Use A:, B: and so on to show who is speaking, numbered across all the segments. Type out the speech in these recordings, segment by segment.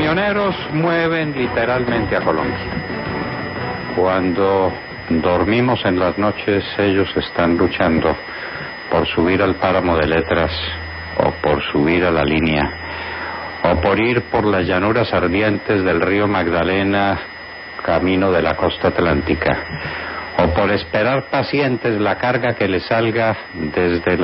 A: camioneros mueven literalmente a Colombia. Cuando dormimos en las noches, ellos están luchando por subir al páramo de Letras, o por subir a la línea, o por ir por las llanuras ardientes del río Magdalena, camino de la costa atlántica, o por esperar pacientes la carga que les salga desde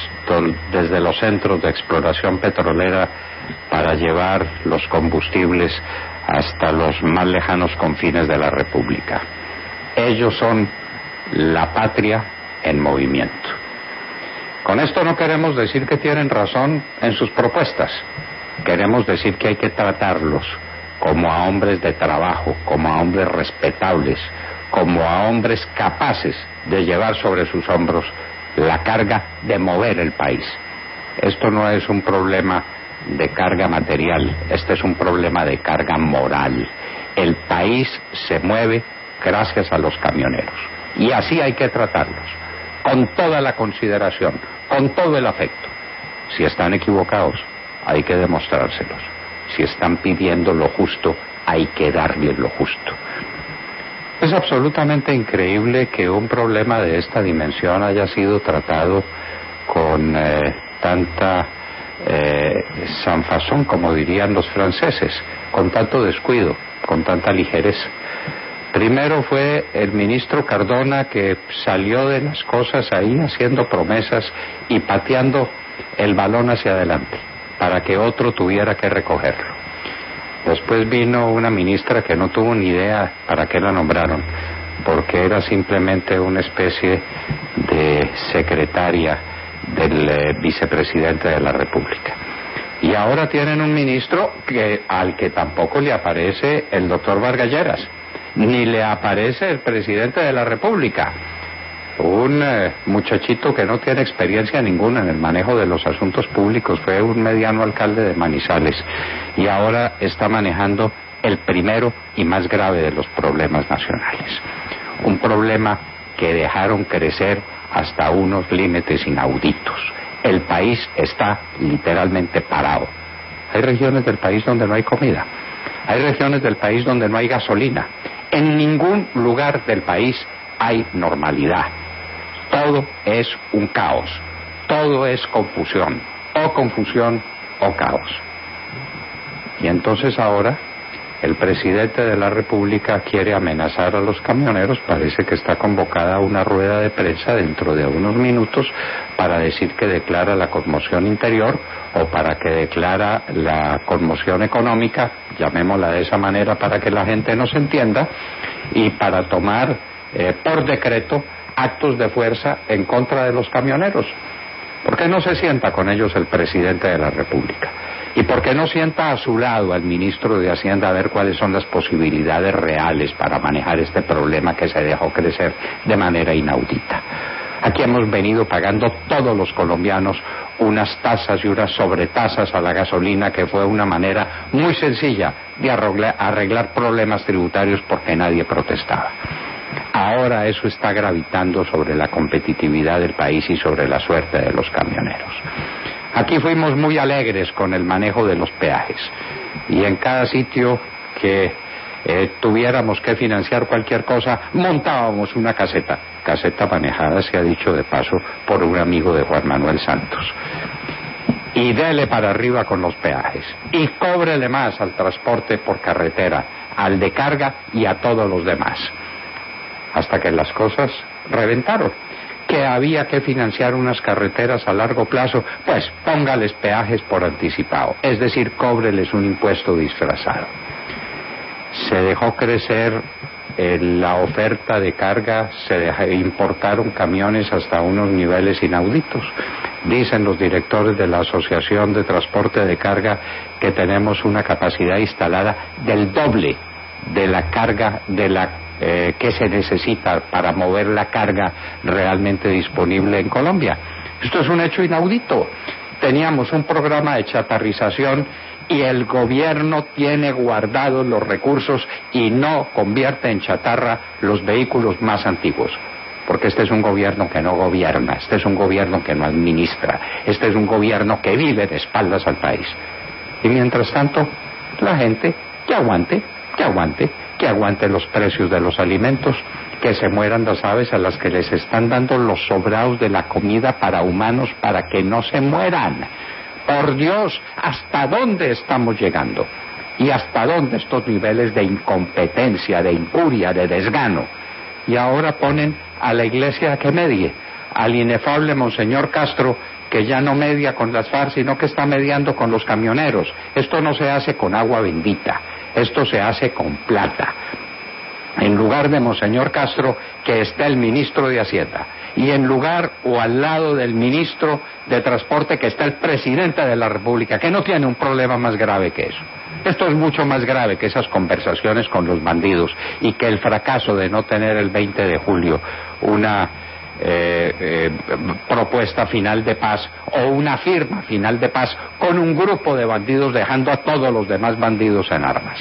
A: los centros de exploración petrolera para llevar los combustibles hasta los más lejanos confines de la República. Ellos son la patria en movimiento. Con esto no queremos decir que tienen razón en sus propuestas. Queremos decir que hay que tratarlos como a hombres de trabajo, como a hombres respetables, como a hombres capaces de llevar sobre sus hombros la carga de mover el país. Esto no es un problema de carga material, este es un problema de carga moral. El país se mueve gracias a los camioneros, y así hay que tratarlos, con toda la consideración, con todo el afecto. Si están equivocados, hay que demostrárselos. Si están pidiendo lo justo, hay que darles lo justo. Es absolutamente increíble que un problema de esta dimensión haya sido tratado con tanta sans-façon, como dirían los franceses, con tanto descuido, con tanta ligereza. Primero fue el ministro Cardona, que salió de las cosas ahí haciendo promesas y pateando el balón hacia adelante para que otro tuviera que recogerlo. Después vino una ministra que no tuvo ni idea para qué la nombraron, porque era simplemente una especie de secretaria del vicepresidente de la República. Y ahora tienen un ministro al que tampoco le aparece el doctor Vargas Lleras, ni le aparece el presidente de la República, un muchachito que no tiene experiencia ninguna en el manejo de los asuntos públicos. Fue un mediano alcalde de Manizales y ahora está manejando el primero y más grave de los problemas nacionales, un problema que dejaron crecer hasta unos límites inauditos. El país está literalmente parado. Hay regiones del país donde no hay comida, hay regiones del país donde no hay gasolina. En ningún lugar del país hay normalidad. Todo es un caos, todo es confusión o caos. Y entonces ahora el presidente de la República quiere amenazar a los camioneros. Parece que está convocada una rueda de prensa dentro de unos minutos para decir que declara la conmoción interior, o para que declara la conmoción económica, llamémosla de esa manera para que la gente nos entienda, y para tomar por decreto actos de fuerza en contra de los camioneros. ¿Por qué no se sienta con ellos el presidente de la República? ¿Y por qué no sienta a su lado al ministro de Hacienda a ver cuáles son las posibilidades reales para manejar este problema que se dejó crecer de manera inaudita? Aquí hemos venido pagando todos los colombianos unas tasas y unas sobretasas a la gasolina, que fue una manera muy sencilla de arreglar problemas tributarios porque nadie protestaba. Ahora eso está gravitando sobre la competitividad del país y sobre la suerte de los camioneros. Aquí fuimos muy alegres con el manejo de los peajes, y en cada sitio que tuviéramos que financiar cualquier cosa, montábamos una caseta manejada, se ha dicho de paso, por un amigo de Juan Manuel Santos. Y dele para arriba con los peajes, y cóbrele más al transporte por carretera, al de carga y a todos los demás. Hasta que las cosas reventaron. Que había que financiar unas carreteras a largo plazo, pues póngales peajes por anticipado, es decir, cóbreles un impuesto disfrazado. Se dejó crecer la oferta de carga, importaron camiones hasta unos niveles inauditos. Dicen los directores de la Asociación de Transporte de Carga que tenemos una capacidad instalada del doble de la carga que se necesita para mover la carga realmente disponible en Colombia. Esto es un hecho inaudito. Teníamos un programa de chatarrización y el gobierno tiene guardados los recursos y no convierte en chatarra los vehículos más antiguos. Porque este es un gobierno que no gobierna, este es un gobierno que no administra, este es un gobierno que vive de espaldas al país. Y mientras tanto, La gente que aguante los precios de los alimentos, que se mueran las aves a las que les están dando los sobrados de la comida para humanos para que no se mueran. Por Dios, ¿hasta dónde estamos llegando? ¿Y hasta dónde estos niveles de incompetencia, de incuria, de desgano? Y ahora ponen a la iglesia a que medie, al inefable Monseñor Castro, que ya no media con las FARC, sino que está mediando con los camioneros. Esto no se hace con agua bendita, esto se hace con plata. En lugar de Monseñor Castro, que está el ministro de Hacienda, y en lugar o al lado del ministro de Transporte, que está el presidente de la República, que no tiene un problema más grave que eso. Esto es mucho más grave que esas conversaciones con los bandidos y que el fracaso de no tener el 20 de julio una propuesta final de paz o una firma final de paz con un grupo de bandidos dejando a todos los demás bandidos en armas.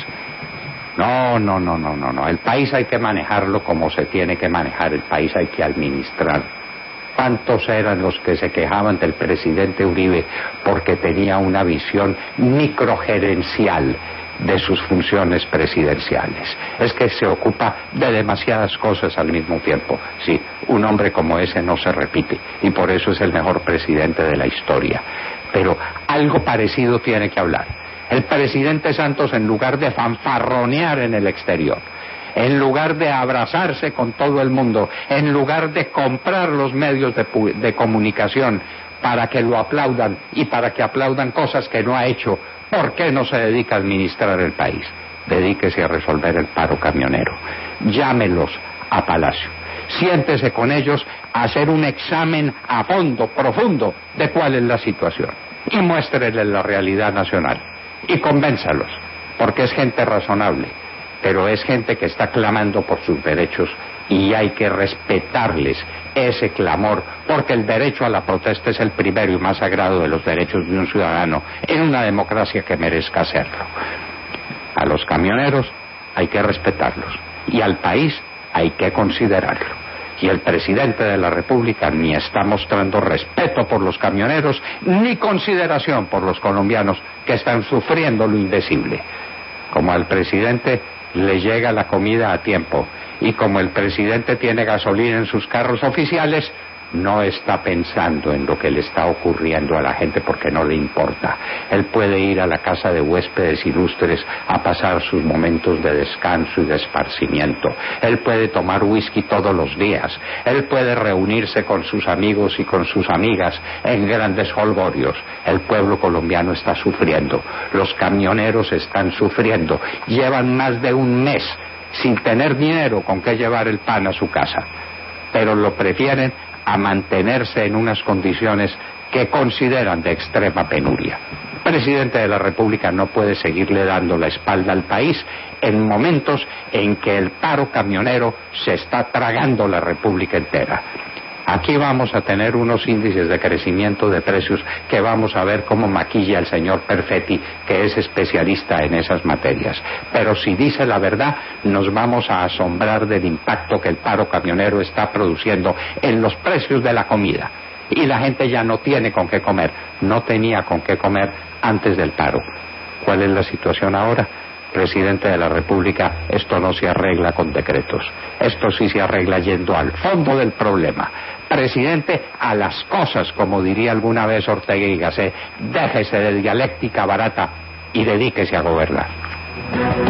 A: No. El país hay que manejarlo como se tiene que manejar, el país hay que administrar. ¿Cuántos eran los que se quejaban del presidente Uribe porque tenía una visión microgerencial de sus funciones presidenciales? Es que se ocupa de demasiadas cosas al mismo tiempo. Sí, un hombre como ese no se repite y por eso es el mejor presidente de la historia. Pero algo parecido tiene que hablar el presidente Santos, en lugar de fanfarronear en el exterior, en lugar de abrazarse con todo el mundo, en lugar de comprar los medios de comunicación para que lo aplaudan y para que aplaudan cosas que no ha hecho. ¿Por qué no se dedica a administrar el país? Dedíquese a resolver el paro camionero. Llámelos a Palacio. Siéntese con ellos a hacer un examen a fondo, profundo, de cuál es la situación. Y muéstrenles la realidad nacional. Y convénzalos, porque es gente razonable, pero es gente que está clamando por sus derechos y hay que respetarles ese clamor, porque el derecho a la protesta es el primero y más sagrado de los derechos de un ciudadano en una democracia que merezca hacerlo. A los camioneros hay que respetarlos y al país hay que considerarlo. Y el presidente de la República ni está mostrando respeto por los camioneros ni consideración por los colombianos que están sufriendo lo indecible. Como al presidente le llega la comida a tiempo y como el presidente tiene gasolina en sus carros oficiales, no está pensando en lo que le está ocurriendo a la gente porque no le importa. Él puede ir a la casa de huéspedes ilustres a pasar sus momentos de descanso y de esparcimiento. Él puede tomar whisky todos los días. Él puede reunirse con sus amigos y con sus amigas en grandes jolgorios. El pueblo colombiano está sufriendo. Los camioneros están sufriendo. Llevan más de un mes sin tener dinero con qué llevar el pan a su casa. Pero lo prefieren a mantenerse en unas condiciones que consideran de extrema penuria. El presidente de la República no puede seguirle dando la espalda al país en momentos en que el paro camionero se está tragando la República entera. Aquí vamos a tener unos índices de crecimiento de precios que vamos a ver cómo maquilla el señor Perfetti, que es especialista en esas materias. Pero si dice la verdad, nos vamos a asombrar del impacto que el paro camionero está produciendo en los precios de la comida. Y la gente ya no tiene con qué comer. No tenía con qué comer antes del paro. ¿Cuál es la situación ahora? Presidente de la República, esto no se arregla con decretos. Esto sí se arregla yendo al fondo del problema. Presidente, a las cosas, como diría alguna vez Ortega y Gasset, déjese de dialéctica barata y dedíquese a gobernar.